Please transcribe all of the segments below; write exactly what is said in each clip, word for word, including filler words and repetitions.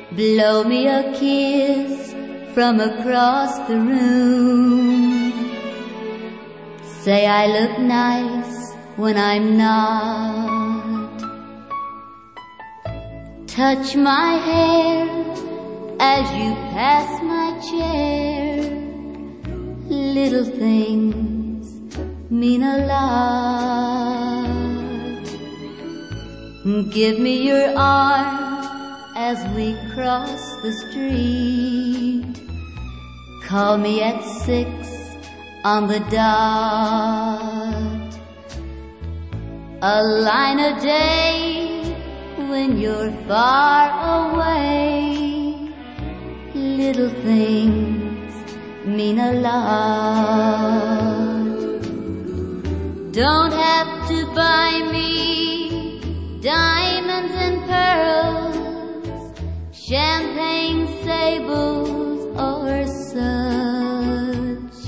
Blow me a kiss from across the room. Say I look nice when I'm not. Touch my hair as you pass my chair. Little things mean a lot. Give me your arm as we cross the street. Call me at six on the dot. A line a day when you're far away. Little things mean a lot. Don't have to buy me diamonds and pearls, champagne, sables, or such.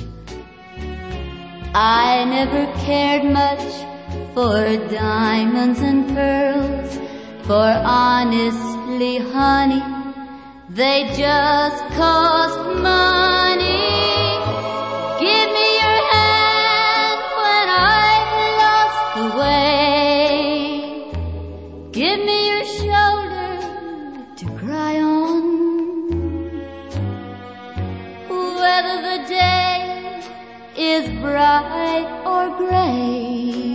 I never cared much for diamonds and pearls, for honestly, honey, they just cost money. Give me your hand when I've lost the way. Give me your shoulder to cry on. Whether the day is bright or gray,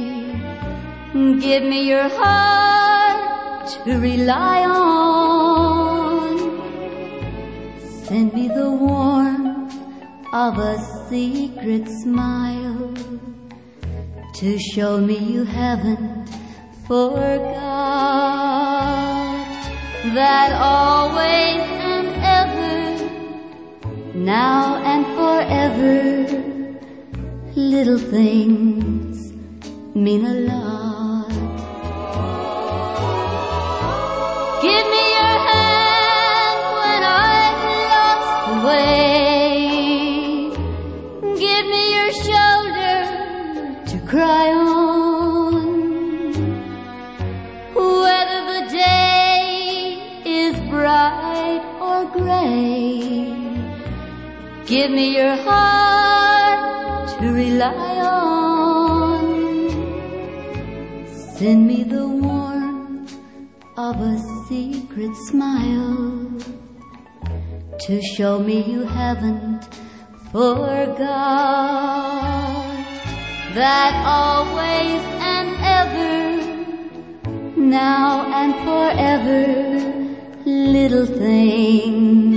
give me your heart to rely on. Send me the warmth of a secret smile to show me you haven't forgot that always and ever, now and forever, little things mean a lot. Give me your hand when I've lost the way. Give me your shoulder to cry on. Whether the day is bright or gray, give me your heart to rely on. Send me the warmth of a secret smile to show me you haven't forgot that always and ever, now and forever, little things